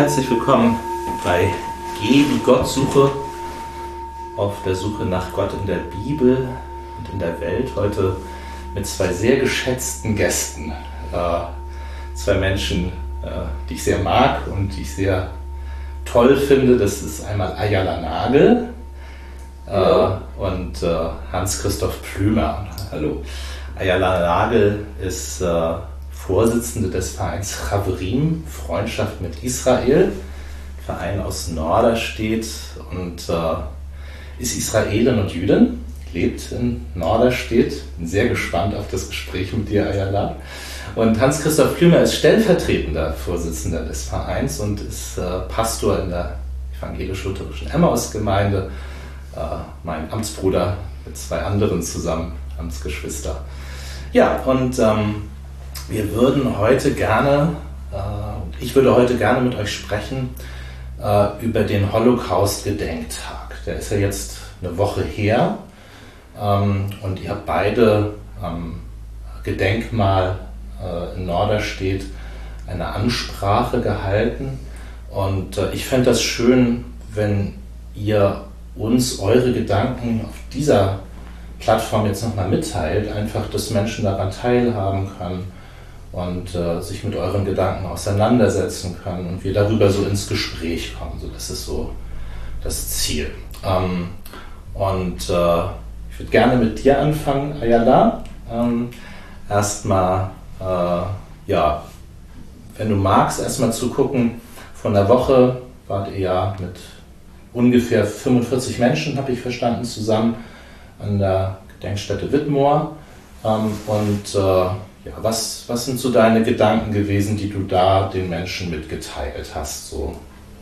herzlich willkommen bei Geh wie Gott suche, auf der Suche nach Gott in der Bibel und in der Welt. Heute mit zwei sehr geschätzten Gästen. Zwei Menschen, die ich sehr mag und die ich sehr toll finde. Das ist einmal Ayala Nagel und Hans-Christoph Plümer. Hallo. Ayala Nagel ist Vorsitzende des Vereins Chaverim, Freundschaft mit Israel, Verein aus Norderstedt, und ist Israelin und Jüdin, lebt in Norderstedt. Bin sehr gespannt auf das Gespräch mit dir, Ayala. Und Hans-Christoph Plümer ist stellvertretender Vorsitzender des Vereins und ist Pastor in der evangelisch-lutherischen Emmaus-Gemeinde, mein Amtsbruder mit zwei anderen zusammen, Amtsgeschwister. Ja, und wir würden heute gerne, ich würde heute gerne mit euch sprechen über den Holocaust-Gedenktag. Der ist ja jetzt eine Woche her, und ihr habt beide am Gedenkmal in Norderstedt eine Ansprache gehalten. Und ich fände das schön, wenn ihr uns eure Gedanken auf dieser Plattform jetzt nochmal mitteilt, einfach, dass Menschen daran teilhaben können und sich mit euren Gedanken auseinandersetzen können und wir darüber so ins Gespräch kommen. So, das ist so das Ziel. Ich würde gerne mit dir anfangen, Ayala. Erstmal, wenn du magst, erstmal zu gucken, von der Woche wart ihr ja mit ungefähr 45 Menschen, habe ich verstanden, zusammen an der Gedenkstätte Wittmoor. Was sind so deine Gedanken gewesen, die du da den Menschen mitgeteilt hast? So?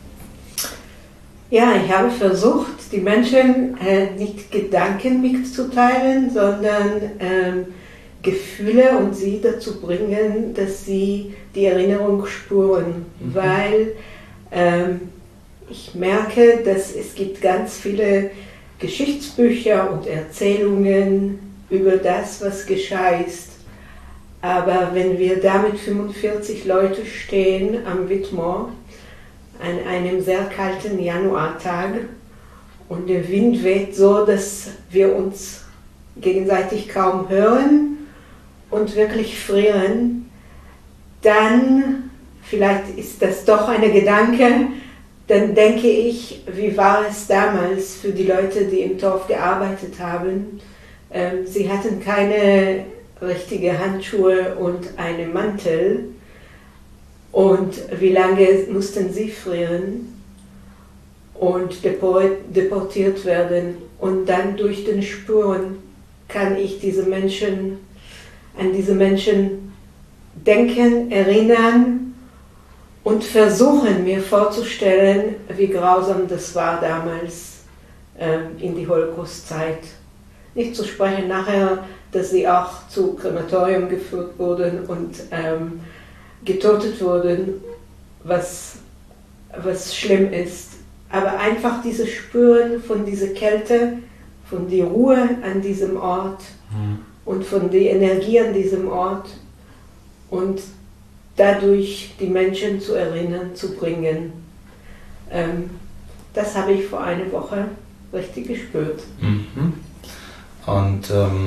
Ja, ich habe versucht, die Menschen nicht Gedanken mitzuteilen, sondern Gefühle und sie dazu bringen, dass sie die Erinnerung spüren. Weil ich merke, dass es gibt ganz viele Geschichtsbücher und Erzählungen über das, was geschah ist. Aber wenn wir da mit 45 Leuten stehen am Wittmoor, an einem sehr kalten Januartag, und der Wind weht so, dass wir uns gegenseitig kaum hören und wirklich frieren, dann, vielleicht ist das doch ein Gedanke, dann denke ich, wie war es damals für die Leute, die im Dorf gearbeitet haben. Sie hatten keine richtige Handschuhe und einen Mantel. Und wie lange mussten sie frieren und deportiert werden? Und dann durch den Spuren kann ich an diese Menschen denken, erinnern und versuchen, mir vorzustellen, wie grausam das war damals in die Holocaust-Zeit. Nicht zu sprechen nachher, dass sie auch zu Krematorium geführt wurden und getötet wurden, was schlimm ist. Aber einfach dieses Spüren von dieser Kälte, von der Ruhe an diesem Ort und von der Energie an diesem Ort und dadurch die Menschen zu erinnern, zu bringen. Das habe ich vor einer Woche richtig gespürt. Und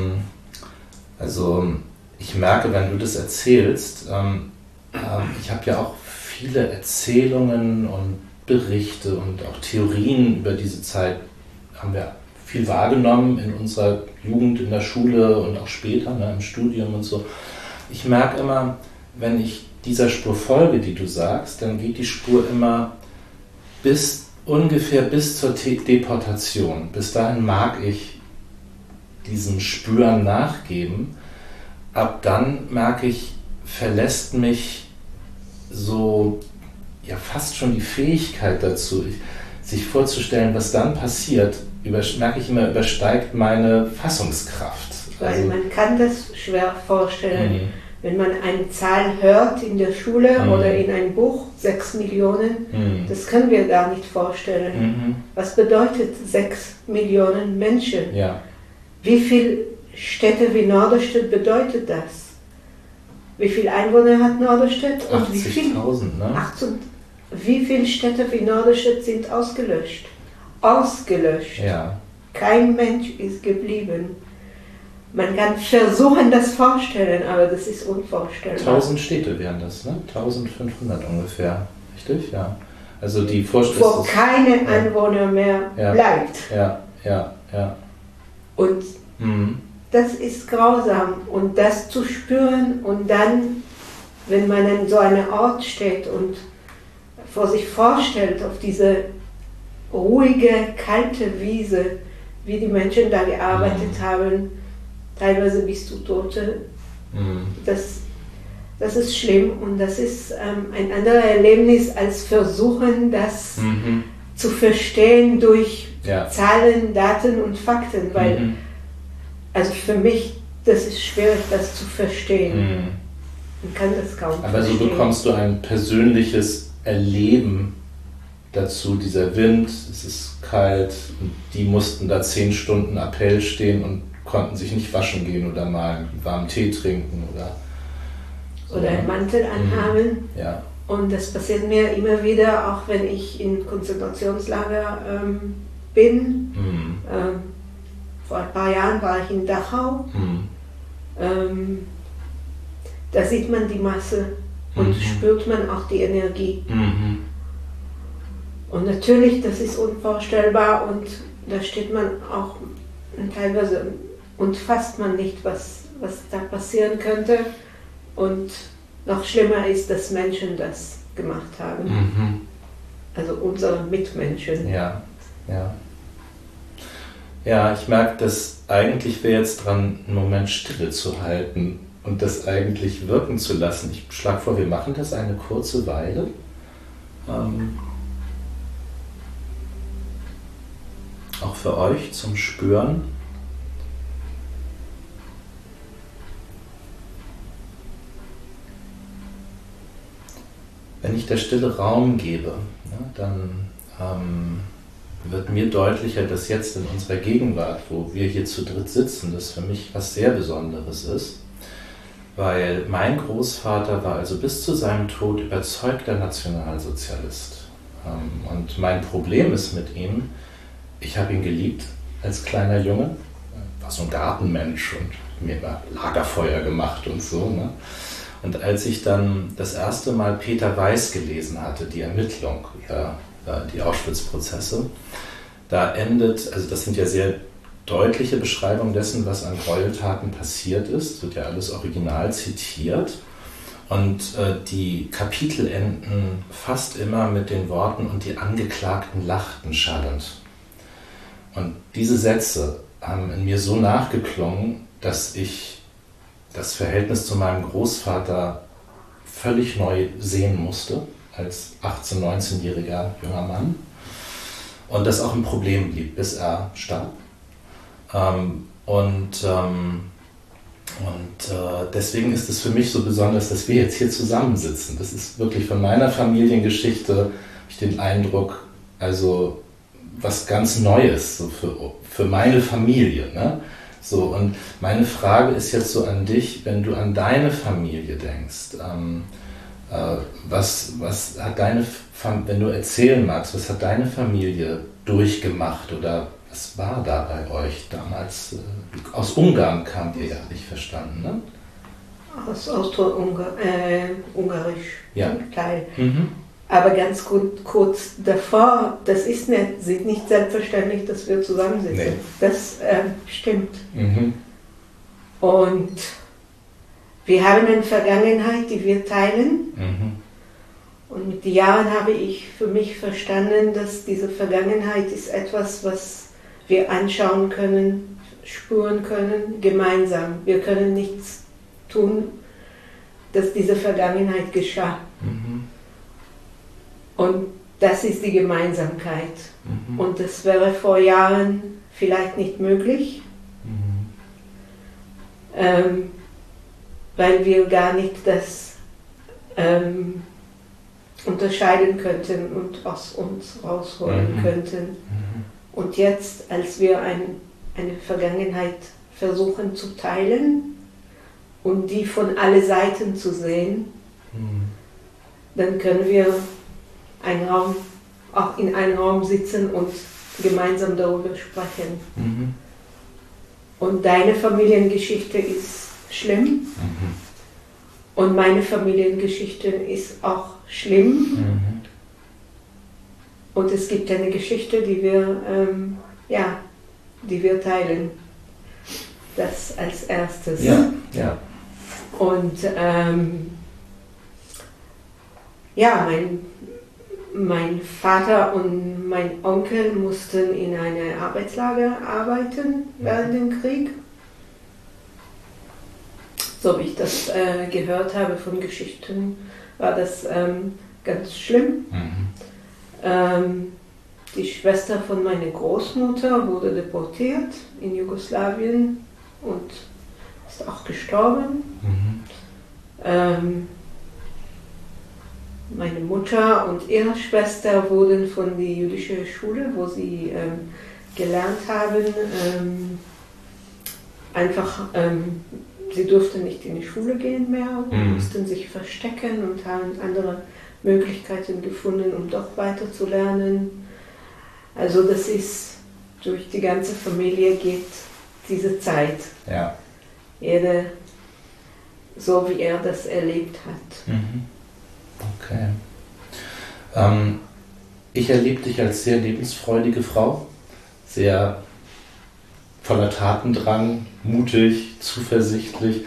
ich merke, wenn du das erzählst, ich habe ja auch viele Erzählungen und Berichte und auch Theorien über diese Zeit, haben wir viel wahrgenommen in unserer Jugend, in der Schule und auch später, im Studium und so. Ich merke immer, wenn ich dieser Spur folge, die du sagst, dann geht die Spur immer ungefähr bis zur Deportation. Bis dahin mag ich diesem Spüren nachgeben. Ab dann merke ich, verlässt mich so fast schon die Fähigkeit dazu, sich vorzustellen, was dann passiert, merke ich immer, übersteigt meine Fassungskraft. Weil man kann das schwer vorstellen. Wenn man eine Zahl hört in der Schule oder in einem Buch, 6 Millionen, das können wir gar nicht vorstellen. Was bedeutet 6 Millionen Menschen? Ja. Wie viele Städte wie Norderstedt bedeutet das? Wie viele Einwohner hat Norderstedt? 80.000, ne? wie viele Städte wie Norderstedt sind ausgelöscht? Ausgelöscht. Ja. Kein Mensch ist geblieben. Man kann versuchen, das vorzustellen, aber das ist unvorstellbar. 1000 Städte wären das, ne? 1500 ungefähr, richtig? Ja. Also die Vorstellung, wo keine Anwohner mehr bleibt. Ja. Und das ist grausam. Und das zu spüren und dann, wenn man in so einem Ort steht und vor sich vorstellt, auf diese ruhige, kalte Wiese, wie die Menschen da gearbeitet haben, teilweise bis zu Tote, das ist schlimm und das ist ein anderes Erlebnis als versuchen, das zu verstehen durch Zahlen, Daten und Fakten, weil also für mich, das ist schwierig, das zu verstehen. Man kann das kaum Aber verstehen. so bekommst du ein persönliches Erleben dazu, dieser Wind, es ist kalt, die mussten da 10 Stunden Appell stehen und konnten sich nicht waschen gehen oder mal einen warmen Tee trinken oder einen Mantel anhaben. Ja. Und das passiert mir immer wieder, auch wenn ich in Konzentrationslager bin. Vor ein paar Jahren war ich in Dachau. Da sieht man die Masse und spürt man auch die Energie. Und natürlich, das ist unvorstellbar und da steht man auch teilweise und fasst man nicht, was da passieren könnte. Und noch schlimmer ist, dass Menschen das gemacht haben. Also unsere Mitmenschen. Ja. Ja, ich merke, dass eigentlich wäre jetzt dran, einen Moment Stille zu halten und das eigentlich wirken zu lassen. Ich schlage vor, wir machen das eine kurze Weile. Auch für euch zum Spüren. Wenn ich der Stille Raum gebe, dann wird mir deutlicher, dass jetzt in unserer Gegenwart, wo wir hier zu dritt sitzen, das für mich was sehr Besonderes ist, weil mein Großvater war also bis zu seinem Tod überzeugter Nationalsozialist. Und mein Problem ist mit ihm, ich habe ihn geliebt als kleiner Junge, war so ein Gartenmensch und mir immer Lagerfeuer gemacht und so. Ne? Und als ich dann das erste Mal Peter Weiß gelesen hatte, die Ermittlung, die Auschwitz-Prozesse, da endet, also das sind ja sehr deutliche Beschreibungen dessen, was an Gräueltaten passiert ist, wird ja alles original zitiert. Und die Kapitel enden fast immer mit den Worten „und die Angeklagten lachten schallend". Und diese Sätze haben in mir so nachgeklungen, dass ich das Verhältnis zu meinem Großvater völlig neu sehen musste, als 18-, 19-jähriger junger Mann. Und das auch ein Problem blieb, bis er starb. Deswegen ist es für mich so besonders, dass wir jetzt hier zusammensitzen. Das ist wirklich von meiner Familiengeschichte, habe ich den Eindruck, also was ganz Neues so für meine Familie. Ne? So, und meine Frage ist jetzt so an dich, wenn du an deine Familie denkst, was hat deine Familie, wenn du erzählen magst, was hat deine Familie durchgemacht oder was war da bei euch damals? Aus Ungarn kamt ihr ja, nicht verstanden, ne? Aus Austro-Ungarisch, ja. Teil. Aber ganz kurz davor, das ist nicht selbstverständlich, dass wir zusammensitzen. Nee. Das stimmt. Und wir haben eine Vergangenheit, die wir teilen. Und mit den Jahren habe ich für mich verstanden, dass diese Vergangenheit ist etwas, was wir anschauen können, spüren können, gemeinsam. Wir können nichts tun, dass diese Vergangenheit geschah. Und das ist die Gemeinsamkeit. Und das wäre vor Jahren vielleicht nicht möglich, weil wir gar nicht das unterscheiden könnten und aus uns rausholen könnten. Und jetzt, als wir eine Vergangenheit versuchen zu teilen und die von allen Seiten zu sehen, dann können wir auch in einem Raum sitzen und gemeinsam darüber sprechen. Mhm. Und deine Familiengeschichte ist schlimm. Mhm. Und meine Familiengeschichte ist auch schlimm. Mhm. Und es gibt eine Geschichte, die wir teilen. Das als erstes. Ja, ja. Und mein Vater und mein Onkel mussten in einem Arbeitslager arbeiten während dem Krieg. So wie ich das gehört habe von Geschichten, war das ganz schlimm. Mhm. Die Schwester von meiner Großmutter wurde deportiert in Jugoslawien und ist auch gestorben. Mhm. Meine Mutter und ihre Schwester wurden von der jüdischen Schule, wo sie gelernt haben, sie durften nicht in die Schule gehen mehr, mussten sich verstecken und haben andere Möglichkeiten gefunden, um doch weiter zu lernen. Also das ist, durch die ganze Familie geht diese Zeit. Ja. Jeder so, wie er das erlebt hat. Mhm. Okay. Ich erlebe dich als sehr lebensfreudige Frau, sehr voller Tatendrang, mutig, zuversichtlich.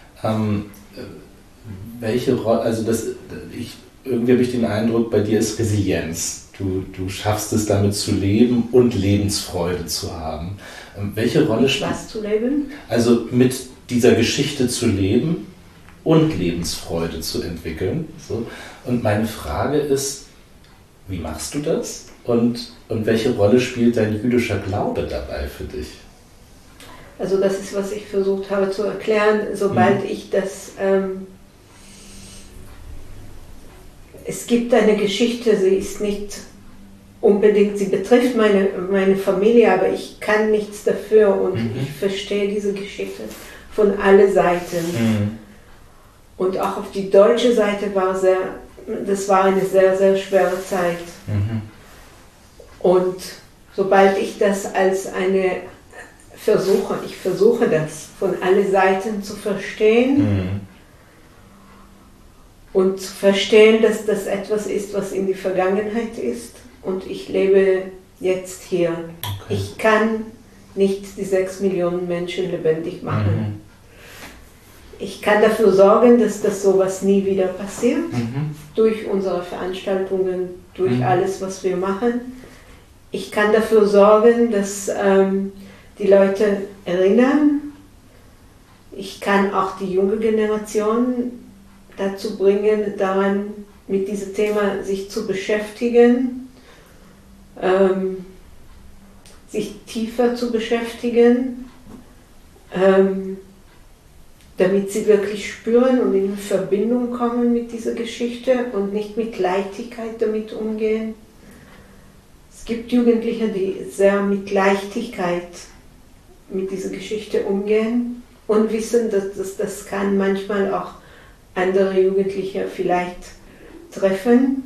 Welche Rolle, irgendwie habe ich den Eindruck, bei dir ist Resilienz. Du schaffst es damit zu leben und Lebensfreude zu haben. Welche Rolle spielt was zu leben? Also mit dieser Geschichte zu leben und Lebensfreude zu entwickeln. So. Und meine Frage ist, wie machst du das? Und welche Rolle spielt dein jüdischer Glaube dabei für dich? Also das ist, was ich versucht habe zu erklären, sobald ich das... es gibt eine Geschichte, sie ist nicht unbedingt, sie betrifft meine Familie, aber ich kann nichts dafür und ich verstehe diese Geschichte von allen Seiten. Und auch auf die deutsche Seite das war eine sehr, sehr schwere Zeit. Und sobald ich das als ich versuche das von allen Seiten zu verstehen und zu verstehen, dass das etwas ist, was in die Vergangenheit ist und ich lebe jetzt hier. Okay. Ich kann nicht die 6 Millionen Menschen lebendig machen. Ich kann dafür sorgen, dass das sowas nie wieder passiert, durch unsere Veranstaltungen, durch alles, was wir machen. Ich kann dafür sorgen, dass die Leute erinnern. Ich kann auch die junge Generation dazu bringen, daran mit diesem Thema sich zu beschäftigen, sich tiefer zu beschäftigen, damit sie wirklich spüren und in Verbindung kommen mit dieser Geschichte und nicht mit Leichtigkeit damit umgehen. Es gibt Jugendliche, die sehr mit Leichtigkeit mit dieser Geschichte umgehen und wissen, dass das kann manchmal auch andere Jugendliche vielleicht treffen.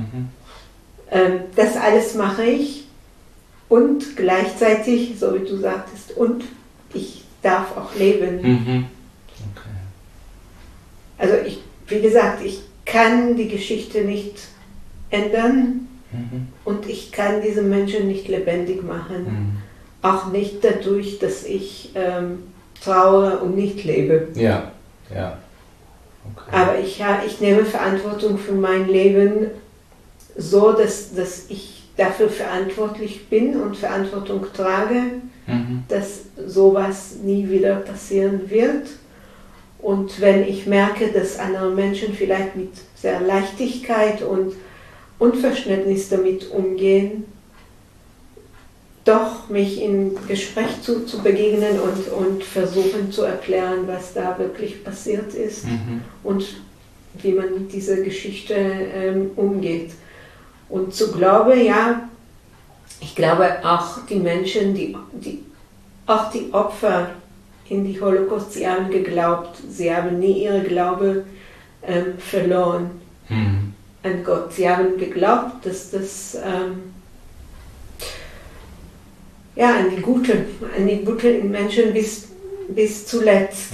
Das alles mache ich und gleichzeitig, so wie du sagtest, und ich darf auch leben. Okay. Also wie gesagt, ich kann die Geschichte nicht ändern und ich kann diese Menschen nicht lebendig machen. Auch nicht dadurch, dass ich trauere und nicht lebe. Ja, ja. Okay. Aber ich nehme Verantwortung für mein Leben so, dass ich dafür verantwortlich bin und Verantwortung trage, dass sowas nie wieder passieren wird. Und wenn ich merke, dass andere Menschen vielleicht mit sehr Leichtigkeit und Unverständnis damit umgehen, doch mich im Gespräch zu begegnen und versuchen zu erklären, was da wirklich passiert ist und wie man mit dieser Geschichte umgeht. Und zu glauben, ja, ich glaube auch die Menschen, auch die Opfer in die Holocaust, sie haben geglaubt, sie haben nie ihre Glaube verloren. an Gott. Sie haben geglaubt, dass das an die Gute in Menschen bis zuletzt.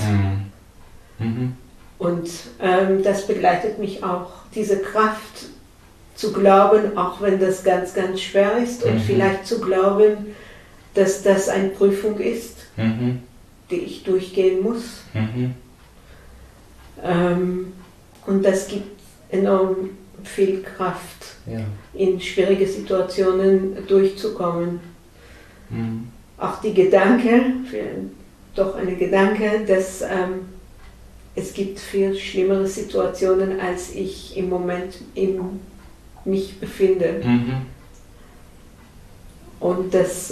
Und das begleitet mich auch, diese Kraft zu glauben, auch wenn das ganz, ganz schwer ist, und vielleicht zu glauben, dass das eine Prüfung ist, die ich durchgehen muss. Und das gibt enorm viel Kraft, in schwierige Situationen durchzukommen. Auch die Gedanke, dass es gibt viel schlimmere Situationen, als ich im Moment in mich befinde. Und dass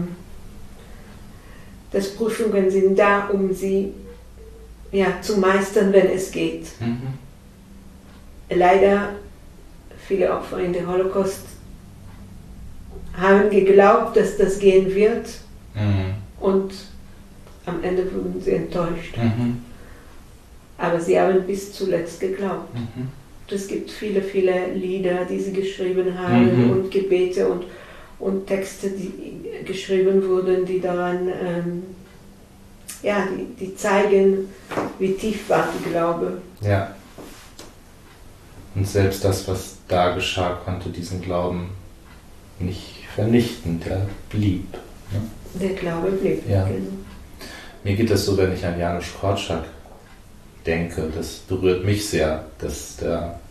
Prüfungen sind da, um sie zu meistern, wenn es geht. Leider, viele Opfer in der Holocaust haben geglaubt, dass das gehen wird, und am Ende wurden sie enttäuscht. Aber sie haben bis zuletzt geglaubt. Es gibt viele, viele Lieder, die sie geschrieben haben, und Gebete und Texte, die geschrieben wurden, die daran, die zeigen, wie tief war die Glaube. Ja. Und selbst das, was da geschah, konnte diesen Glauben nicht vernichten, der blieb. Ne? Der Glaube blieb, ja. Genau. Mir geht das so, wenn ich an Janusz Korczak denke, das berührt mich sehr, dass der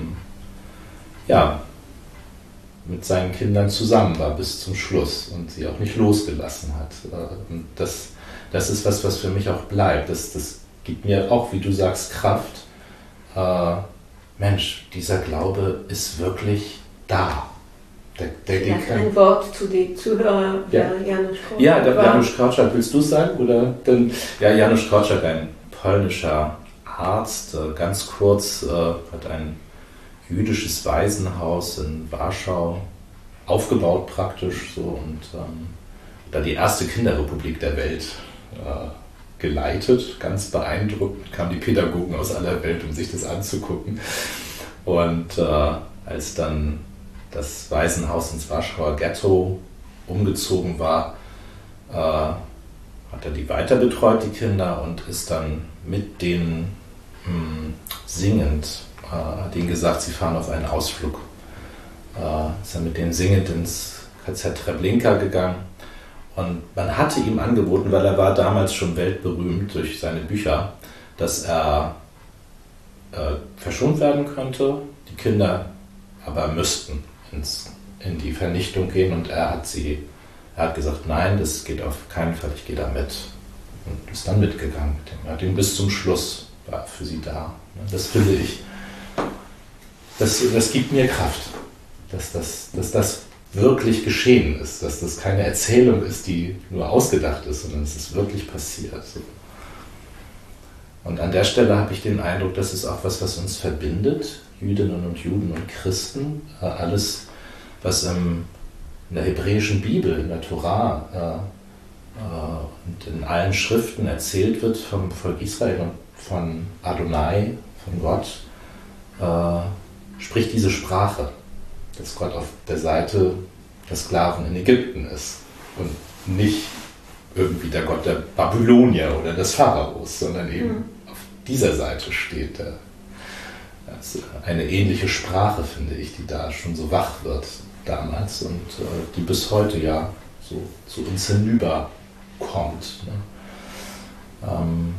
mit seinen Kindern zusammen war bis zum Schluss und sie auch nicht losgelassen hat. Und das ist was für mich auch bleibt. Das gibt mir auch, wie du sagst, Kraft. Mensch, dieser Glaube ist wirklich da. Vielleicht ein Wort zu den Zuhörern, wer Janusz Korczak Ja, war. Janusz Korczak, willst du es sagen? Oder dann, Janusz Korczak, ein polnischer Arzt, ganz kurz, hat ein jüdisches Waisenhaus in Warschau aufgebaut praktisch so, und da die erste Kinderrepublik der Welt geleitet. Ganz beeindruckend kamen die Pädagogen aus aller Welt, um sich das anzugucken. Und als dann das Waisenhaus ins Warschauer Ghetto umgezogen war, hat er die weiter betreut, die Kinder, und ist dann mit denen singend, hat ihnen gesagt, sie fahren auf einen Ausflug. Ist dann mit denen singend ins KZ Treblinka gegangen. Und man hatte ihm angeboten, weil er war damals schon weltberühmt durch seine Bücher, dass er verschont werden könnte, die Kinder aber müssten in die Vernichtung gehen, und er hat gesagt, nein, das geht auf keinen Fall, ich gehe da mit. Und ist dann mitgegangen mit dem. Er hat ihn bis zum Schluss, war für sie da. Das finde ich, das gibt mir Kraft, dass das wirklich geschehen ist, dass das keine Erzählung ist, die nur ausgedacht ist, sondern es ist wirklich passiert. Und an der Stelle habe ich den Eindruck, das ist auch was uns verbindet, Jüdinnen und Juden und Christen. Alles, was in der hebräischen Bibel, in der Torah und in allen Schriften erzählt wird vom Volk Israel und von Adonai, von Gott, spricht diese Sprache, dass Gott auf der Seite der Sklaven in Ägypten ist und nicht irgendwie der Gott der Babylonier oder des Pharaos, sondern eben auf dieser Seite steht. Das ist eine ähnliche Sprache, finde ich, die da schon so wach wird damals und die bis heute ja so zu uns hinüberkommt. Ne?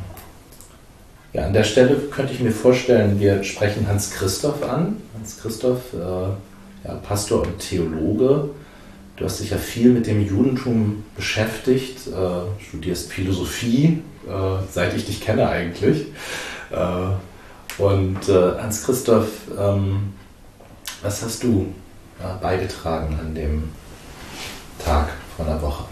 An der Stelle könnte ich mir vorstellen, wir sprechen Hans Christoph an. Hans Christoph, Pastor und Theologe. Du hast dich ja viel mit dem Judentum beschäftigt, studierst Philosophie, seit ich dich kenne eigentlich. Und Hans Christoph, was hast du beigetragen an dem Tag vor einer Woche?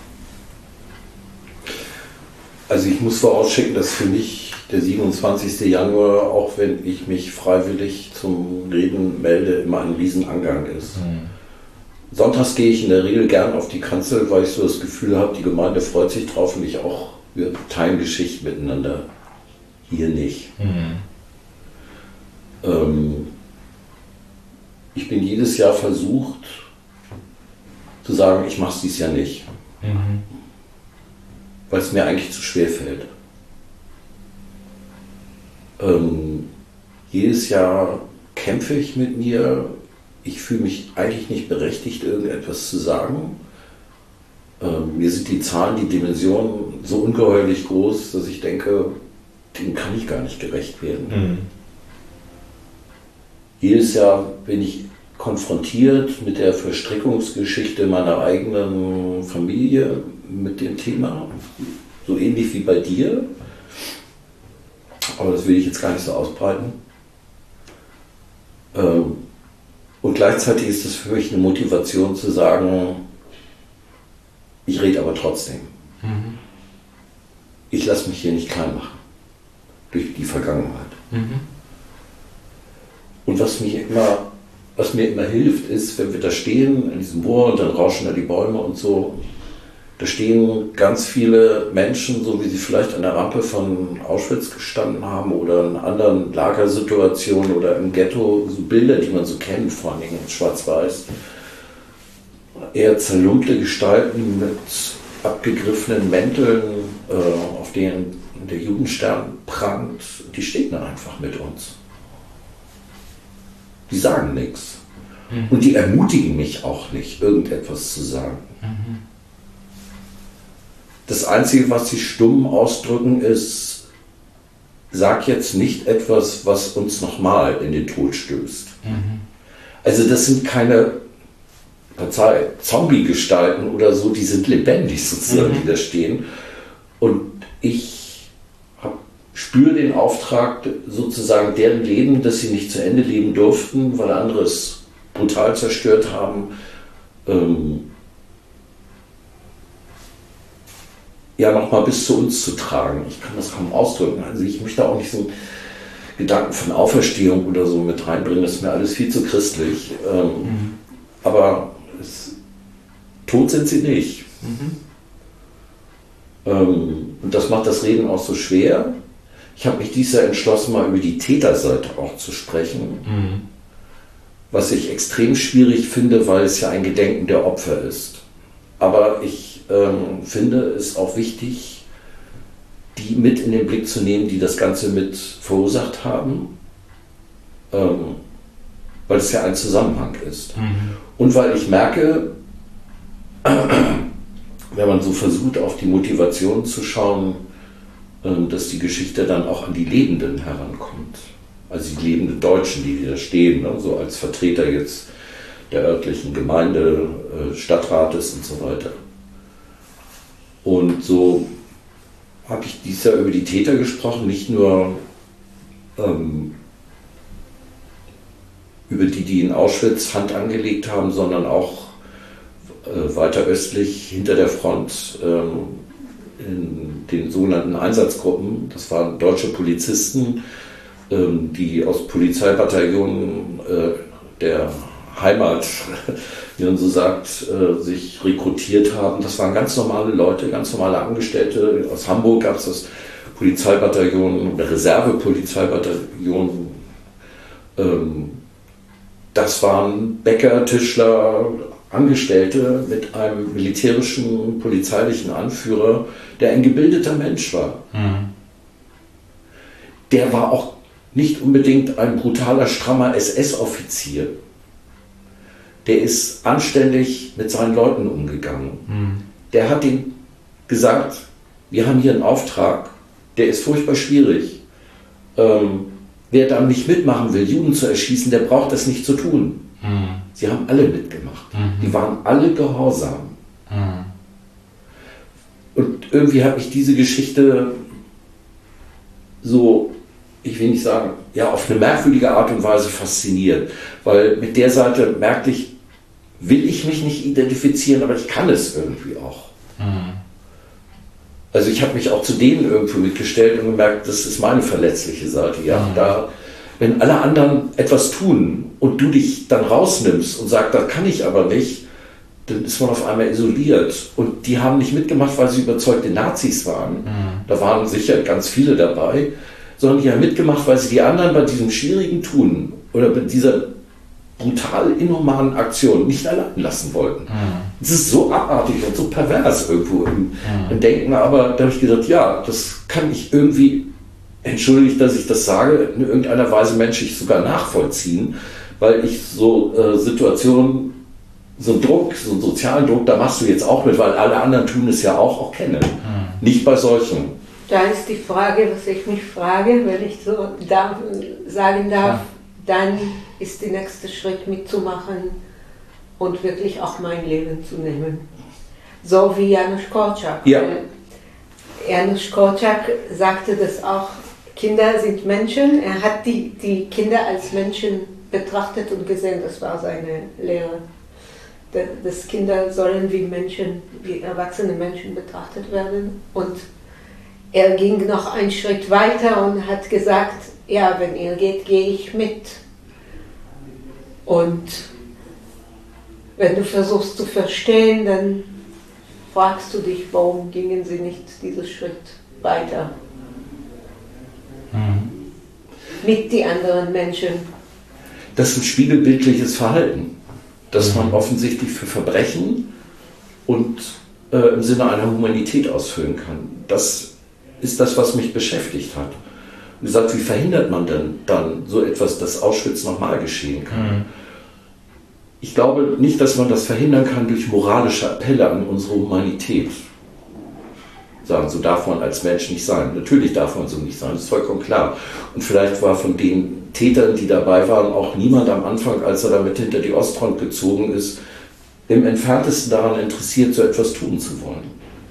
Also ich muss vorausschicken, dass für mich der 27. Januar, auch wenn ich mich freiwillig zum Reden melde, immer ein Riesenangang ist. Sonntags gehe ich in der Regel gern auf die Kanzel, weil ich so das Gefühl habe, die Gemeinde freut sich drauf und ich auch. Wir teilen Geschichten miteinander. Hier nicht. ich bin jedes Jahr versucht zu sagen, ich mache es dieses Jahr nicht. Weil es mir eigentlich zu schwer fällt. Jedes Jahr kämpfe ich mit mir. Ich fühle mich eigentlich nicht berechtigt, irgendetwas zu sagen. Mir sind die Zahlen, die Dimensionen so ungeheuerlich groß, dass ich denke, dem kann ich gar nicht gerecht werden. Jedes Jahr bin ich konfrontiert mit der Verstrickungsgeschichte meiner eigenen Familie, mit dem Thema, so ähnlich wie bei dir. Aber das will ich jetzt gar nicht so ausbreiten. Und gleichzeitig ist es für mich eine Motivation zu sagen, ich rede aber trotzdem. Ich lasse mich hier nicht klein machen durch die Vergangenheit. Und was mir immer hilft, ist, wenn wir da stehen in diesem Moor und dann rauschen da die Bäume und so, da stehen ganz viele Menschen, so wie sie vielleicht an der Rampe von Auschwitz gestanden haben oder in anderen Lagersituationen oder im Ghetto, so Bilder, die man so kennt, vor allem in Schwarz-Weiß. Eher zerlumpte Gestalten mit abgegriffenen Mänteln, auf denen der Judenstern prangt, die stehen da einfach mit uns. Die sagen nichts. Und die ermutigen mich auch nicht, irgendetwas zu sagen. Das Einzige, was sie stumm ausdrücken, ist, sag jetzt nicht etwas, was uns nochmal in den Tod stößt. Also das sind keine Zombie-Gestalten oder so, die sind lebendig sozusagen, die da stehen. Und ich spüre den Auftrag, sozusagen deren Leben, das sie nicht zu Ende leben durften, weil andere es brutal zerstört haben, ja nochmal bis zu uns zu tragen. Ich kann das kaum ausdrücken. Also ich möchte auch nicht so einen Gedanken von Auferstehung oder so mit reinbringen. Das ist mir alles viel zu christlich. Aber tot sind sie nicht. Und das macht das Reden auch so schwer. Ich habe mich dieses Jahr entschlossen, mal über die Täterseite auch zu sprechen. Was ich extrem schwierig finde, weil es ja ein Gedenken der Opfer ist. Aber ich finde es auch wichtig, die mit in den Blick zu nehmen, die das Ganze mit verursacht haben, weil es ja ein Zusammenhang ist. Und weil ich merke, wenn man so versucht, auf die Motivation zu schauen, dass die Geschichte dann auch an die Lebenden herankommt. Also die lebenden Deutschen, die da stehen, ne? So als Vertreter jetzt der örtlichen Gemeinde, Stadtrates und so weiter. Und so habe ich dieses Jahr über die Täter gesprochen, nicht nur über die in Auschwitz Hand angelegt haben, sondern auch weiter östlich hinter der Front in den sogenannten Einsatzgruppen. Das waren deutsche Polizisten, die aus Polizeibataillonen der Heimat, wie man so sagt, sich rekrutiert haben. Das waren ganz normale Leute, ganz normale Angestellte. Aus Hamburg gab es das Polizeibataillon, Reserve-Polizeibataillon. Das waren Bäcker, Tischler, Angestellte mit einem militärischen, polizeilichen Anführer, der ein gebildeter Mensch war. Der war auch nicht unbedingt ein brutaler, strammer SS-Offizier. Der ist anständig mit seinen Leuten umgegangen. Der hat ihnen gesagt, wir haben hier einen Auftrag, der ist furchtbar schwierig. Wer da nicht mitmachen will, Juden zu erschießen, der braucht das nicht zu tun. Sie haben alle mitgemacht. Die waren alle gehorsam. Und irgendwie hat mich diese Geschichte so, ich will nicht sagen, ja, auf eine merkwürdige Art und Weise fasziniert. Weil mit der Seite merkte ich, will ich mich nicht identifizieren, aber ich kann es irgendwie auch. Also ich habe mich auch zu denen irgendwo mitgestellt und gemerkt, das ist meine verletzliche Seite. Ja, da, wenn alle anderen etwas tun und du dich dann rausnimmst und sagst, das kann ich aber nicht, dann ist man auf einmal isoliert. Und die haben nicht mitgemacht, weil sie überzeugte Nazis waren. Da waren sicher ganz viele dabei, sondern die haben mitgemacht, weil sie die anderen bei diesem schwierigen Tun oder bei dieser brutal inhumanen Aktion nicht allein lassen wollten. Das ist so abartig und so pervers irgendwo im Denken, aber da habe ich gedacht, ja, das kann ich irgendwie, entschuldigt, dass ich das sage, in irgendeiner Weise menschlich sogar nachvollziehen, weil ich so Situationen, so einen Druck, so einen sozialen Druck, da machst du jetzt auch mit, weil alle anderen tun es ja auch kennen. Nicht bei solchen. Da ist die Frage, was ich mich frage, wenn ich so sagen darf, dann ist der nächste Schritt mitzumachen und wirklich auch mein Leben zu nehmen. So wie Janusz Korczak. Ja. Janusz Korczak sagte das auch, Kinder sind Menschen. Er hat die Kinder als Menschen betrachtet und gesehen, das war seine Lehre. Dass Kinder sollen wie Menschen, wie erwachsene Menschen betrachtet werden. Und er ging noch einen Schritt weiter und hat gesagt, ja, wenn ihr geht, gehe ich mit. Und wenn du versuchst zu verstehen, dann fragst du dich, warum gingen sie nicht diesen Schritt weiter? Mit den anderen Menschen. Das ist ein spiegelbildliches Verhalten, das man offensichtlich für Verbrechen und im Sinne einer Humanität ausfüllen kann. Das ist das, was mich beschäftigt hat. Und gesagt, wie verhindert man denn dann so etwas, dass Auschwitz nochmal geschehen kann? Ich glaube nicht, dass man das verhindern kann durch moralische Appelle an unsere Humanität. Sagen, so darf man als Mensch nicht sein. Natürlich darf man so nicht sein, das ist vollkommen klar. Und vielleicht war von den Tätern, die dabei waren, auch niemand am Anfang, als er damit hinter die Ostfront gezogen ist, im Entferntesten daran interessiert, so etwas tun zu wollen.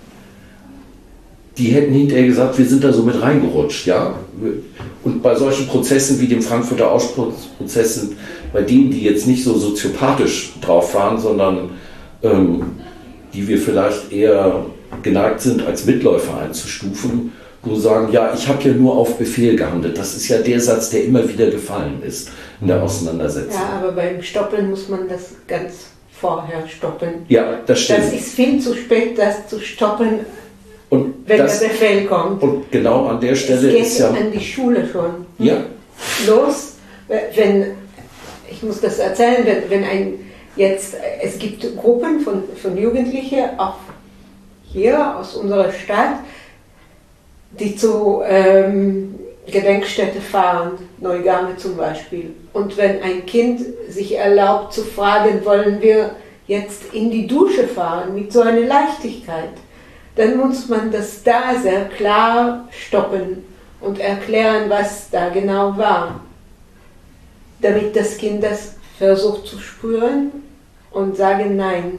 Die hätten hinterher gesagt, wir sind da so mit reingerutscht, ja. Und bei solchen Prozessen wie dem Frankfurter Ausschlussprozess, bei denen, die jetzt nicht so soziopathisch drauf waren, sondern die wir vielleicht eher geneigt sind, als Mitläufer einzustufen, wo sagen, ja, ich habe ja nur auf Befehl gehandelt. Das ist ja der Satz, der immer wieder gefallen ist in der Auseinandersetzung. Ja, aber beim Stoppeln muss man das ganz vorher stoppen. Ja, das stimmt. Das ist viel zu spät, das zu stoppen, und wenn das, der Befehl kommt. Und genau an der Stelle es geht ist ja... an die Schule schon. Ja. Los, wenn, ich muss das erzählen, es gibt Gruppen von Jugendlichen, auch hier aus unserer Stadt, die zu Gedenkstätte fahren, Neugarme zum Beispiel. Und wenn ein Kind sich erlaubt zu fragen, wollen wir jetzt in die Dusche fahren, mit so einer Leichtigkeit, dann muss man das da sehr klar stoppen und erklären, was da genau war. Damit das Kind das versucht zu spüren und sagen nein.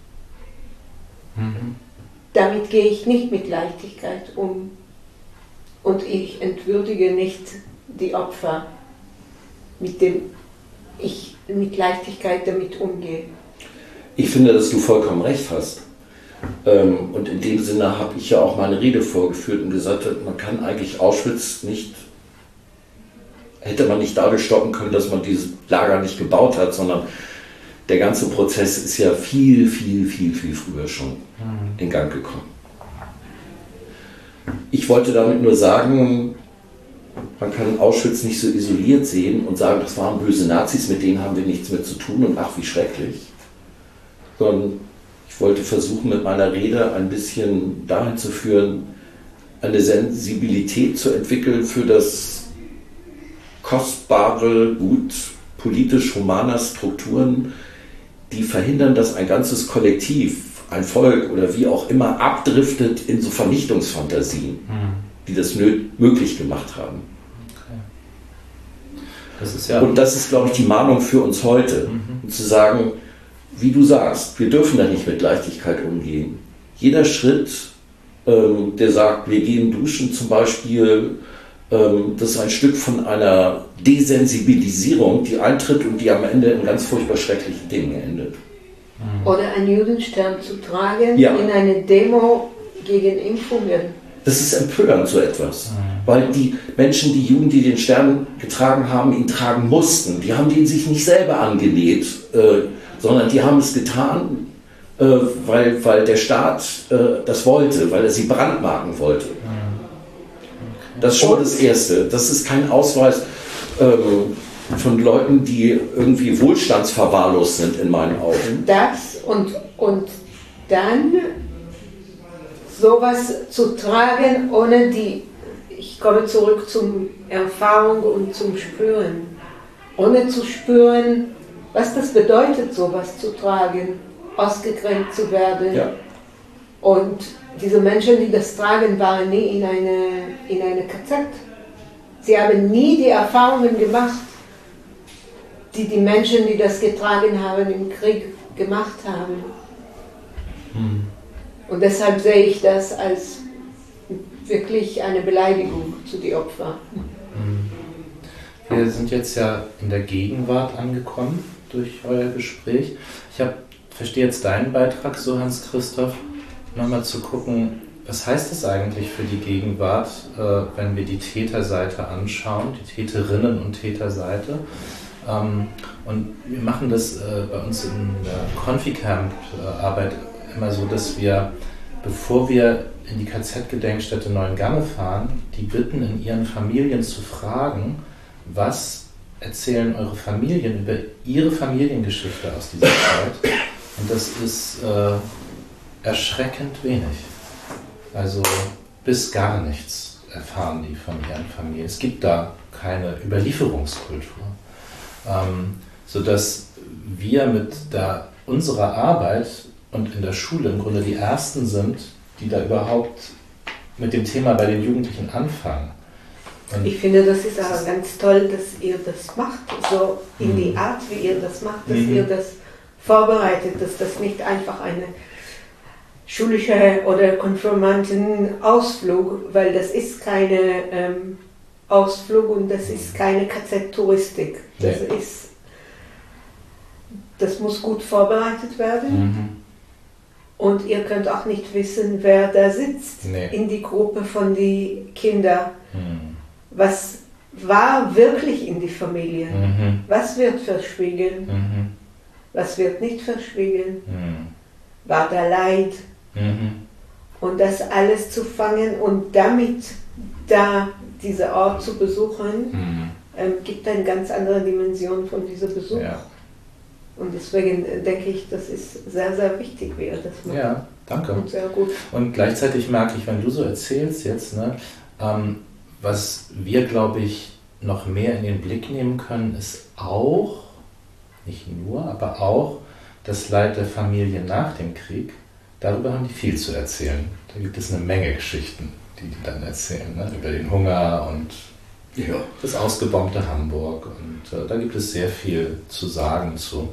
Damit gehe ich nicht mit Leichtigkeit um. Und ich entwürdige nicht die Opfer, mit dem ich mit Leichtigkeit damit umgehe. Ich finde, dass du vollkommen recht hast. Und in dem Sinne habe ich ja auch meine Rede vorgeführt und gesagt, man kann eigentlich Auschwitz nicht, hätte man nicht dadurch stoppen können, dass man dieses Lager nicht gebaut hat, sondern der ganze Prozess ist ja viel, viel, viel, viel früher schon in Gang gekommen. Ich wollte damit nur sagen, man kann Auschwitz nicht so isoliert sehen und sagen, das waren böse Nazis, mit denen haben wir nichts mehr zu tun und ach, wie schrecklich. Sondern ich wollte versuchen, mit meiner Rede ein bisschen dahin zu führen, eine Sensibilität zu entwickeln für das kostbare Gut politisch-humaner Strukturen, die verhindern, dass ein ganzes Kollektiv, ein Volk oder wie auch immer abdriftet in so Vernichtungsfantasien, die das möglich gemacht haben. Okay. Das ist ja und das ist, glaube ich, die Mahnung für uns heute, zu sagen, wie du sagst, wir dürfen da nicht mit Leichtigkeit umgehen. Jeder Schritt, der sagt, wir gehen duschen zum Beispiel, das ist ein Stück von einer Desensibilisierung, die eintritt und die am Ende in ganz furchtbar schrecklichen Dingen endet. Oder einen Judenstern zu tragen Ja. in eine Demo gegen Impfungen. Das ist empörend, so etwas. Weil die Menschen, die Juden, die den Stern getragen haben, ihn tragen mussten. Die haben den sich nicht selber angenäht, sondern die haben es getan, weil der Staat das wollte, weil er sie brandmarken wollte. Das ist schon mal das Erste. Das ist kein Ausweis von Leuten, die irgendwie wohlstandsverwahrlost sind in meinen Augen. Das und dann sowas zu tragen, ohne die, ich komme zurück zum Erfahrung und zum Spüren, ohne zu spüren, was das bedeutet, sowas zu tragen, ausgegrenzt zu werden. Ja. Und diese Menschen, die das tragen, waren nie in eine KZ. Sie haben nie die Erfahrungen gemacht, die die Menschen, die das getragen haben, im Krieg gemacht haben. Und deshalb sehe ich das als wirklich eine Beleidigung zu den Opfern. Wir sind jetzt ja in der Gegenwart angekommen durch euer Gespräch. Ich verstehe jetzt deinen Beitrag so, Hans-Christoph, nochmal zu gucken, was heißt das eigentlich für die Gegenwart, wenn wir die Täterseite anschauen, die Täterinnen- und Täterseite. Und wir machen das bei uns in der Konfi-Camp-Arbeit immer so, dass wir, bevor wir in die KZ-Gedenkstätte Neuengamme fahren, die bitten, in ihren Familien zu fragen, was erzählen eure Familien über ihre Familiengeschichte aus dieser Zeit. Und das ist erschreckend wenig. Also bis gar nichts erfahren die von ihren Familien. Es gibt da keine Überlieferungskultur. Sodass wir mit unserer Arbeit und in der Schule im Grunde die Ersten sind, die da überhaupt mit dem Thema bei den Jugendlichen anfangen. Und ich finde, das ist auch ganz toll, dass ihr das macht, so in die Art, wie ihr das macht, dass ihr das vorbereitet, dass das nicht einfach eine schulische oder Konfirmandenausflug, weil das ist keine Ausflug und das ist keine KZ-Touristik. Das muss gut vorbereitet werden. Und ihr könnt auch nicht wissen, wer da sitzt in die Gruppe von den Kindern. Was war wirklich in die Familien? Was wird verschwiegen? Was wird nicht verschwiegen? War da Leid? Und das alles zu fangen und damit da diesen Ort zu besuchen, gibt eine ganz andere Dimension von diesem Besuch. Ja. Und deswegen denke ich, das ist sehr, sehr wichtig, wie er das macht. Ja, danke. Und sehr gut. Und gleichzeitig merke ich, wenn du so erzählst jetzt, was wir, glaube ich, noch mehr in den Blick nehmen können, ist auch, nicht nur, aber auch das Leid der Familie nach dem Krieg. Darüber haben die viel zu erzählen. Da gibt es eine Menge Geschichten, die dann erzählen, über den Hunger und das ausgebombte Hamburg. Und da gibt es sehr viel zu sagen zu.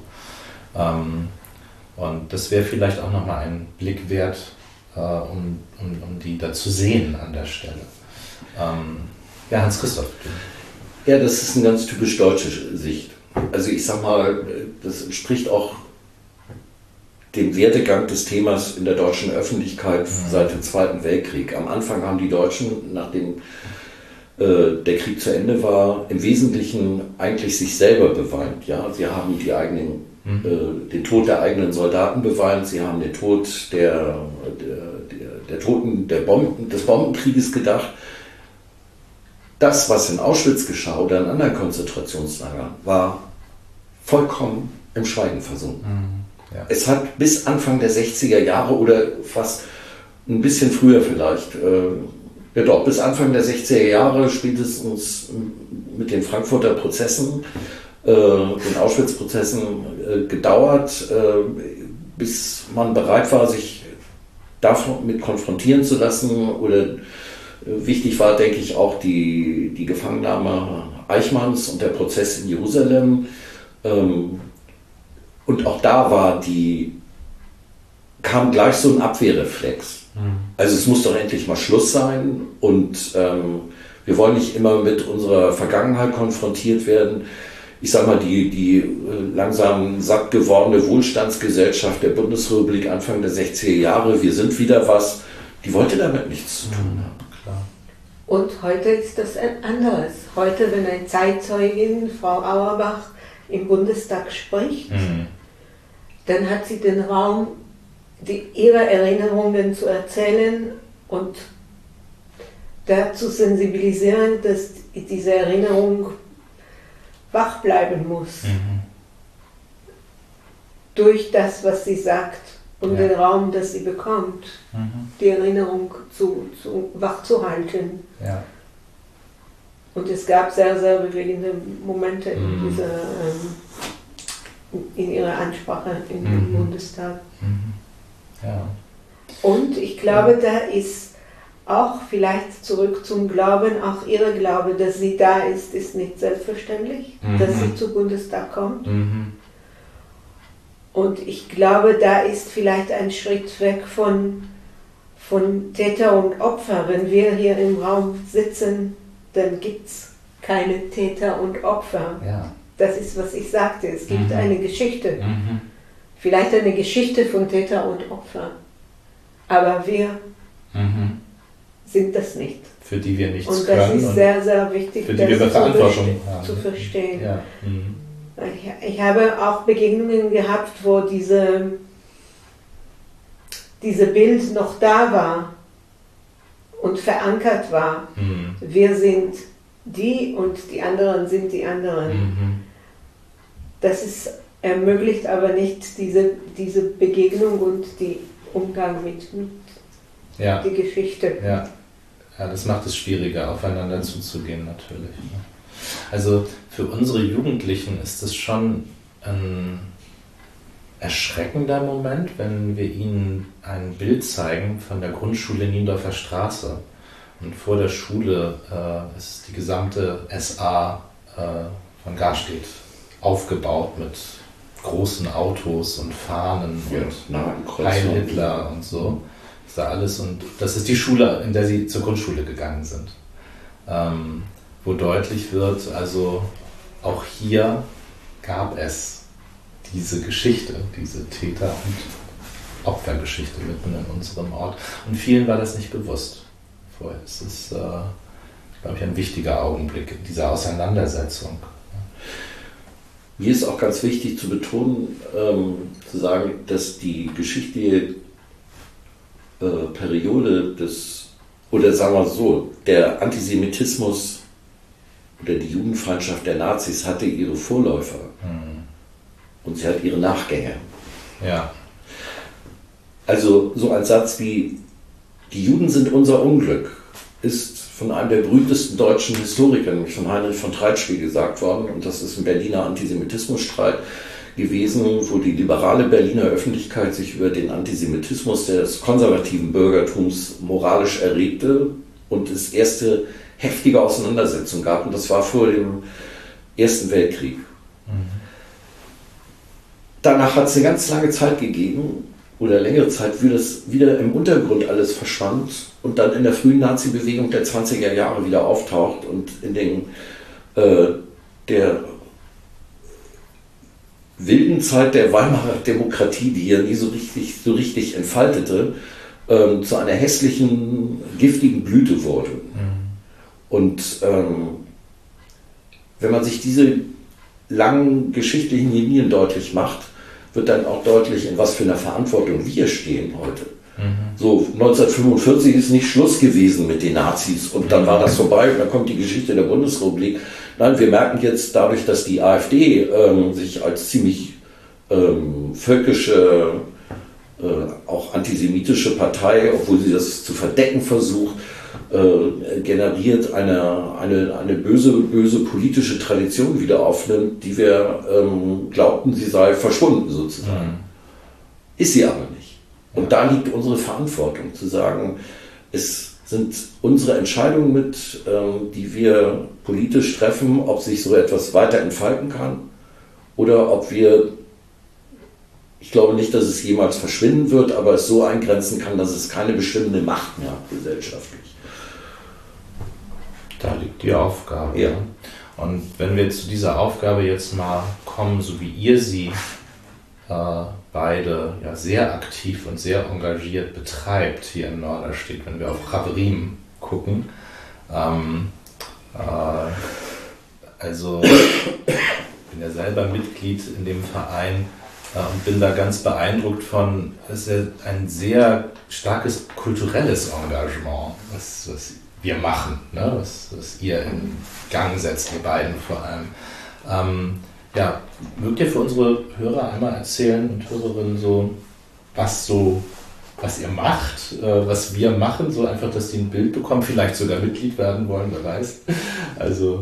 Und das wäre vielleicht auch nochmal ein Blick wert, um die da zu sehen an der Stelle. Ja, Hans-Christoph. Ja, das ist eine ganz typisch deutsche Sicht. Also ich sag mal, das entspricht auch dem Werdegang des Themas in der deutschen Öffentlichkeit seit dem Zweiten Weltkrieg. Am Anfang haben die Deutschen, nachdem der Krieg zu Ende war, im Wesentlichen eigentlich sich selber beweint. Ja? Sie haben den Tod der eigenen Soldaten beweint, sie haben den Tod der Toten des Bombenkrieges gedacht. Das, was in Auschwitz geschah oder in anderen Konzentrationslagern, war vollkommen im Schweigen versunken. Ja. Es hat bis Anfang der 60er Jahre oder fast ein bisschen früher vielleicht, bis Anfang der 60er Jahre spätestens mit den Frankfurter Prozessen, den Auschwitz-Prozessen gedauert, bis man bereit war, sich damit konfrontieren zu lassen. Oder wichtig war, denke ich, auch die Gefangennahme Eichmanns und der Prozess in Jerusalem. Und auch da kam gleich so ein Abwehrreflex. Also es muss doch endlich mal Schluss sein und wir wollen nicht immer mit unserer Vergangenheit konfrontiert werden. Ich sage mal, die langsam satt gewordene Wohlstandsgesellschaft der Bundesrepublik Anfang der 60er Jahre, wir sind wieder was, die wollte damit nichts zu tun haben. Klar. Und heute ist das ein anderes. Heute, wenn eine Zeitzeugin, Frau Auerbach, im Bundestag spricht, dann hat sie den Raum, ihre Erinnerungen zu erzählen und dazu sensibilisieren, dass diese Erinnerung wach bleiben muss. Durch das, was sie sagt und den Raum, das sie bekommt, die Erinnerung wach zu halten. Ja. Und es gab sehr, sehr bewegende Momente in ihrer Ansprache im Bundestag. Ja. Und ich glaube, da ist auch vielleicht zurück zum Glauben, auch ihr Glaube, dass sie da ist nicht selbstverständlich, dass sie zum Bundestag kommt. Und ich glaube, da ist vielleicht ein Schritt weg von Täter und Opfer. Wenn wir hier im Raum sitzen, dann gibt es keine Täter und Opfer. Ja. Das ist, was ich sagte. Es gibt eine Geschichte. Vielleicht eine Geschichte von Täter und Opfer. Aber wir sind das nicht. Für die wir nichts und können. Und das ist sehr, sehr wichtig, für die wir Verantwortung haben. Zu verstehen. Ja. Ich habe auch Begegnungen gehabt, wo diese Bild noch da war und verankert war. Wir sind die und die anderen sind die anderen. Das ist ermöglicht aber nicht diese Begegnung und die Umgang mit der Geschichte. Ja, das macht es schwieriger, aufeinander zuzugehen natürlich. Also für unsere Jugendlichen ist es schon ein erschreckender Moment, wenn wir ihnen ein Bild zeigen von der Grundschule Niendorfer Straße. Und vor der Schule ist die gesamte SA von Garstedt aufgebaut mit großen Autos und Fahnen und Heil Hitler und so. Das ist da alles, und das ist die Schule, in der sie zur Grundschule gegangen sind. Wo deutlich wird, also auch hier gab es diese Geschichte, diese Täter- und Opfergeschichte mitten in unserem Ort. Und vielen war das nicht bewusst vorher. Es ist, glaube ich, ein wichtiger Augenblick in dieser Auseinandersetzung. Mir ist auch ganz wichtig zu betonen, zu sagen, dass die geschichtliche Periode oder sagen wir so, der Antisemitismus oder die Judenfeindschaft der Nazis hatte ihre Vorläufer und sie hat ihre Nachgänger. Ja. Also so ein Satz wie "Die Juden sind unser Unglück" ist von einem der berühmtesten deutschen Historiker, nämlich von Heinrich von Treitschke, gesagt worden, und das ist ein Berliner Antisemitismusstreit gewesen, wo die liberale Berliner Öffentlichkeit sich über den Antisemitismus des konservativen Bürgertums moralisch erregte und es erste heftige Auseinandersetzungen gab, und das war vor dem Ersten Weltkrieg. Danach hat es eine ganz lange Zeit gegeben, oder längere Zeit, wie das wieder im Untergrund alles verschwand und dann in der frühen Nazi-Bewegung der 20er Jahre wieder auftaucht und in der wilden Zeit der Weimarer Demokratie, die ja nie so richtig entfaltete, zu einer hässlichen, giftigen Blüte wurde. Und wenn man sich diese langen geschichtlichen Linien deutlich macht, wird dann auch deutlich, in was für einer Verantwortung wir stehen heute. So, 1945 ist nicht Schluss gewesen mit den Nazis und dann war das vorbei und dann kommt die Geschichte der Bundesrepublik. Nein, wir merken jetzt dadurch, dass die AfD sich als ziemlich völkische, auch antisemitische Partei, obwohl sie das zu verdecken versucht, generiert eine böse politische Tradition wieder aufnimmt, die wir glaubten, sie sei verschwunden sozusagen. Ist sie aber nicht. Und da liegt unsere Verantwortung, zu sagen, es sind unsere Entscheidungen mit, die wir politisch treffen, ob sich so etwas weiter entfalten kann oder ob wir, ich glaube nicht, dass es jemals verschwinden wird, aber es so eingrenzen kann, dass es keine bestimmende Macht mehr hat gesellschaftlich. Da liegt die Aufgabe. Ja. Und wenn wir zu dieser Aufgabe jetzt mal kommen, so wie ihr sie beide ja sehr aktiv und sehr engagiert betreibt hier in Norderstedt, wenn wir auf Rabrim gucken, also ich bin ja selber Mitglied in dem Verein und bin da ganz beeindruckt von, es ist ein sehr starkes kulturelles Engagement, was wir machen, ne? was ihr in Gang setzt, ihr beiden vor allem. Ja, mögt ihr für unsere Hörer einmal erzählen und Hörerinnen was ihr macht, was wir machen, so einfach, dass die ein Bild bekommen, vielleicht sogar Mitglied werden wollen, wer weiß. Also,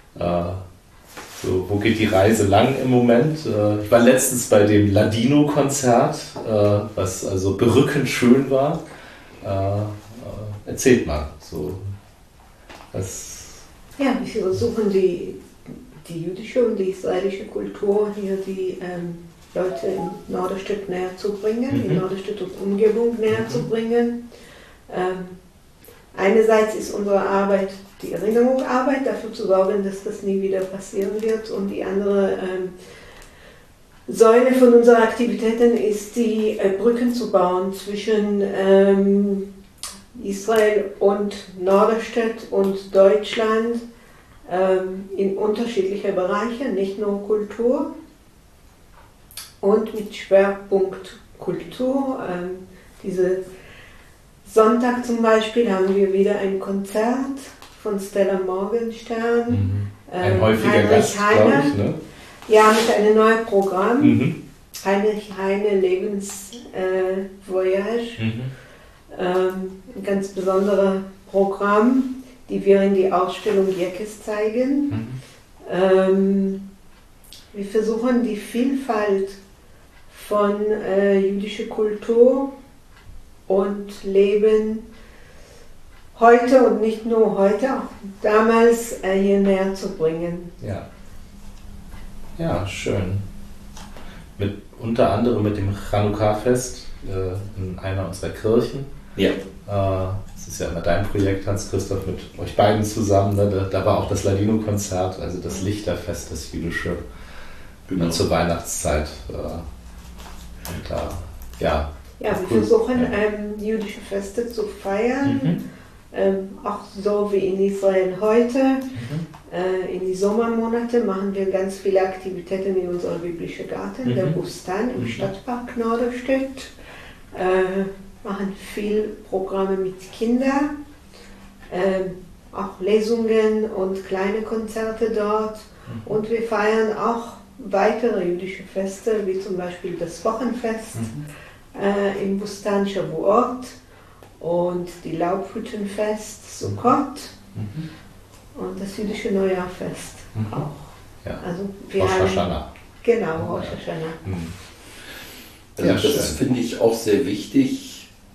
wo geht die Reise lang im Moment? Ich war letztens bei dem Ladino-Konzert, was also berückend schön war. Erzählt mal, so was. Ja, wir versuchen die jüdische und die israelische Kultur hier die Leute in Norderstedt näher zu bringen, in Norderstedt und Umgebung näher zu bringen. Einerseits ist unsere Arbeit die Erinnerungsarbeit, dafür zu sorgen, dass das nie wieder passieren wird. Und die andere Säule von unseren Aktivitäten ist, die Brücken zu bauen zwischen Israel und Norderstedt und Deutschland in unterschiedliche Bereiche, nicht nur Kultur. Und mit Schwerpunkt Kultur. Diese Sonntag zum Beispiel haben wir wieder ein Konzert von Stella Morgenstern. Ein häufiger Gast, glaube ich, ne? Ja, mit einem neuen Programm. Heinrich Heine Lebensvoyage. Ein ganz besonderes Programm, die wir in die Ausstellung Jeckes zeigen. Wir versuchen die Vielfalt von jüdischer Kultur und Leben heute und nicht nur heute, auch damals hier näher zu bringen. Ja, ja, schön. Unter anderem mit dem Chanukka-Fest in einer unserer Kirchen. Ja. Das ist ja immer dein Projekt, Hans-Christoph, mit euch beiden zusammen. Ne? Da war auch das Ladino-Konzert, also das Lichterfest, das jüdische, genau, zur Weihnachtszeit. Und da, ja. Ja, wir versuchen jüdische Feste zu feiern, auch so wie in Israel heute. In die Sommermonate machen wir ganz viele Aktivitäten in unserem biblischen Garten, der Bustan im Stadtpark Norderstedt. Machen viel Programme mit Kindern, auch Lesungen und kleine Konzerte dort. Und wir feiern auch weitere jüdische Feste, wie zum Beispiel das Wochenfest im Bustan Shavuot und die Laubhüttenfest Sukkot und das jüdische Neujahrfest auch. Ja. Also Rosh Hashanah. Genau, Rosh Hashanah. Also ja, das finde ich auch sehr wichtig,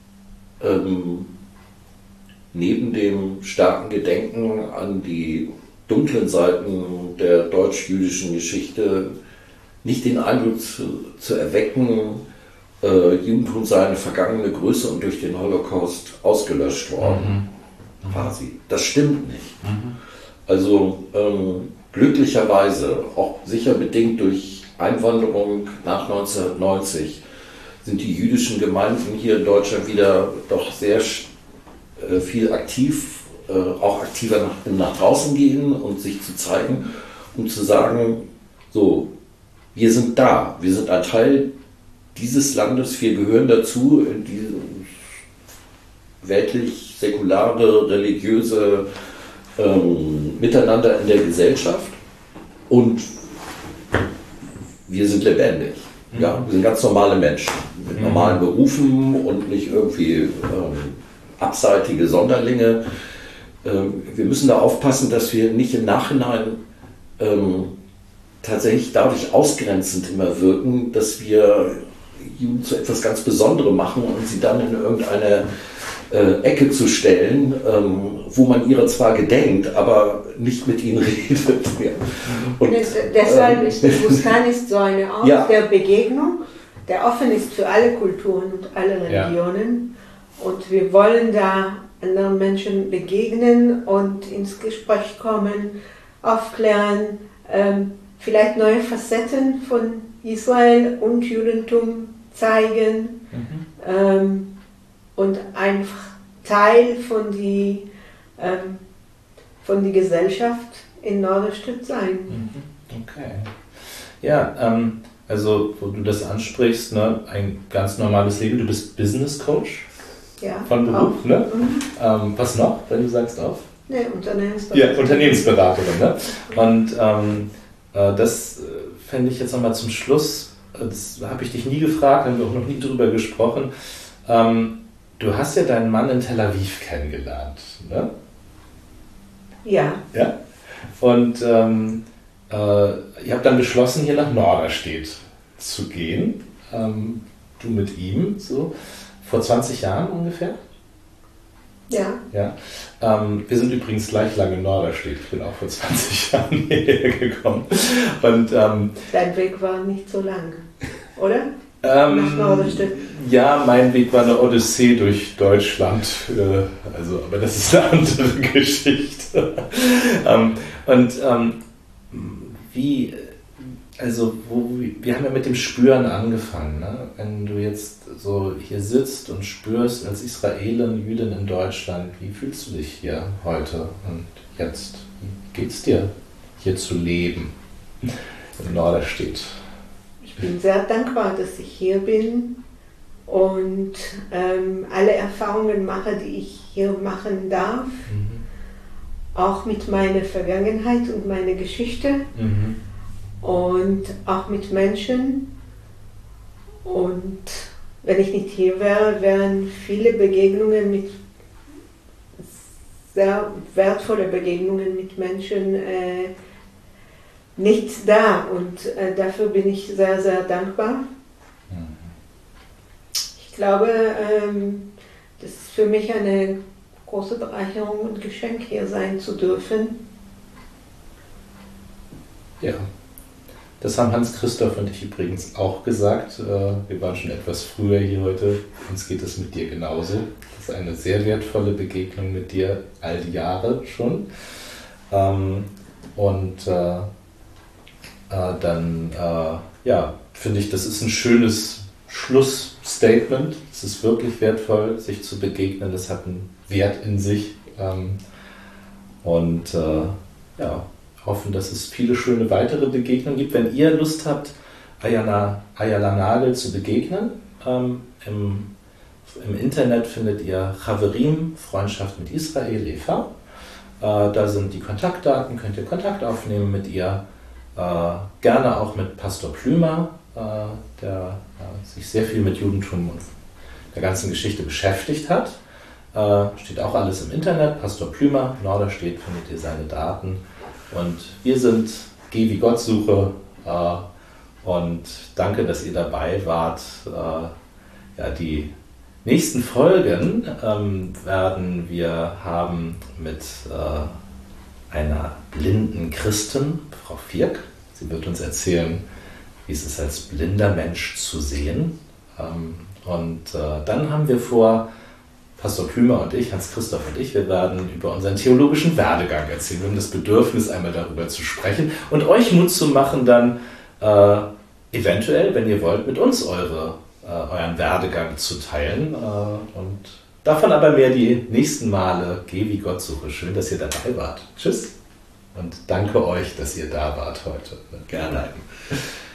neben dem starken Gedenken an die dunklen Seiten der deutsch-jüdischen Geschichte nicht den Eindruck zu erwecken, Judentum sei eine vergangene Größe und durch den Holocaust ausgelöscht worden. Quasi. Das stimmt nicht. Also glücklicherweise, auch sicher bedingt durch Einwanderung nach 1990, sind die jüdischen Gemeinden hier in Deutschland wieder doch sehr viel aktiv, auch aktiver nach draußen gehen und sich zu zeigen, um zu sagen, so, wir sind da, wir sind ein Teil dieses Landes, wir gehören dazu, in diese weltlich säkulare, religiöse Miteinander in der Gesellschaft und wir sind lebendig. Ja, wir sind ganz normale Menschen mit normalen Berufen und nicht irgendwie abseitige Sonderlinge. Wir müssen da aufpassen, dass wir nicht im Nachhinein tatsächlich dadurch ausgrenzend immer wirken, dass wir Juden zu etwas ganz Besonderem machen und sie dann in irgendeine Ecke zu stellen, wo man ihrer zwar gedenkt, aber nicht mit ihnen redet. Ja. Und, deshalb ist der Bustan ist so eine Ort der Begegnung, der offen ist für alle Kulturen und alle Religionen. Und wir wollen da anderen Menschen begegnen und ins Gespräch kommen, aufklären, vielleicht neue Facetten von Israel und Judentum zeigen und einfach Teil von die Gesellschaft in Norderstedt sein. Okay. Ja, also wo du das ansprichst, ne, ein ganz normales Leben, du bist Business Coach von Beruf, ne? Was noch, wenn du sagst auf? Ne, Unternehmensberaterin. Ja, Unternehmensberaterin, ne? Und Das fände ich jetzt nochmal zum Schluss, das habe ich dich nie gefragt, haben wir auch noch nie drüber gesprochen. Du hast ja deinen Mann in Tel Aviv kennengelernt, ne? Ja. Ja? Und ihr habt dann beschlossen, hier nach Norderstedt zu gehen. Du mit ihm, so vor 20 Jahren ungefähr? Ja. Ja. Wir sind übrigens gleich lange in Norderstedt. Ich bin auch vor 20 Jahren hierher gekommen. Und, dein Weg war nicht so lang, oder? Nach Norderstedt. Ja, mein Weg war eine Odyssee durch Deutschland. Aber das ist eine andere Geschichte. Wir haben ja mit dem Spüren angefangen. Ne? Wenn du jetzt so hier sitzt und spürst als Israelin, Jüdin in Deutschland, wie fühlst du dich hier heute und jetzt? Wie geht's dir, hier zu leben in Norderstedt? Ich bin sehr dankbar, dass ich hier bin und alle Erfahrungen mache, die ich hier machen darf. Auch mit meiner Vergangenheit und meiner Geschichte. Und auch mit Menschen. Und wenn ich nicht hier wäre, wären viele Begegnungen sehr wertvolle Begegnungen mit Menschen nicht da. Und dafür bin ich sehr, sehr dankbar. Ich glaube, das ist für mich eine große Bereicherung und Geschenk, hier sein zu dürfen. Ja. Das haben Hans-Christoph und ich übrigens auch gesagt. Wir waren schon etwas früher hier heute. Uns geht es mit dir genauso. Das ist eine sehr wertvolle Begegnung mit dir, all die Jahre schon. Dann finde ich, das ist ein schönes Schlussstatement. Es ist wirklich wertvoll, sich zu begegnen. Das hat einen Wert in sich. Hoffen, dass es viele schöne weitere Begegnungen gibt. Wenn ihr Lust habt, Ayala Nagel zu begegnen, im Internet findet ihr Chaverim, Freundschaft mit Israel e.V. Da sind die Kontaktdaten, könnt ihr Kontakt aufnehmen mit ihr. Gerne auch mit Pastor Plümer, der sich sehr viel mit Judentum und der ganzen Geschichte beschäftigt hat. Steht auch alles im Internet. Pastor Plümer, Norderstedt, findet ihr seine Daten. Und wir sind Geh wie Gottsuche und danke, dass ihr dabei wart. Die nächsten Folgen werden wir haben mit einer blinden Christin, Frau Fierk. Sie wird uns erzählen, wie es ist, als blinder Mensch zu sehen. Dann haben wir vor, Pastor Plümer und ich, Hans-Christoph und ich, wir werden über unseren theologischen Werdegang erzählen. Wir haben das Bedürfnis, einmal darüber zu sprechen und euch Mut zu machen, dann eventuell, wenn ihr wollt, mit uns euren Werdegang zu teilen. Und davon aber mehr die nächsten Male. Geh wie Gottsuche. Schön, dass ihr dabei wart. Tschüss und danke euch, dass ihr da wart heute. Gerne.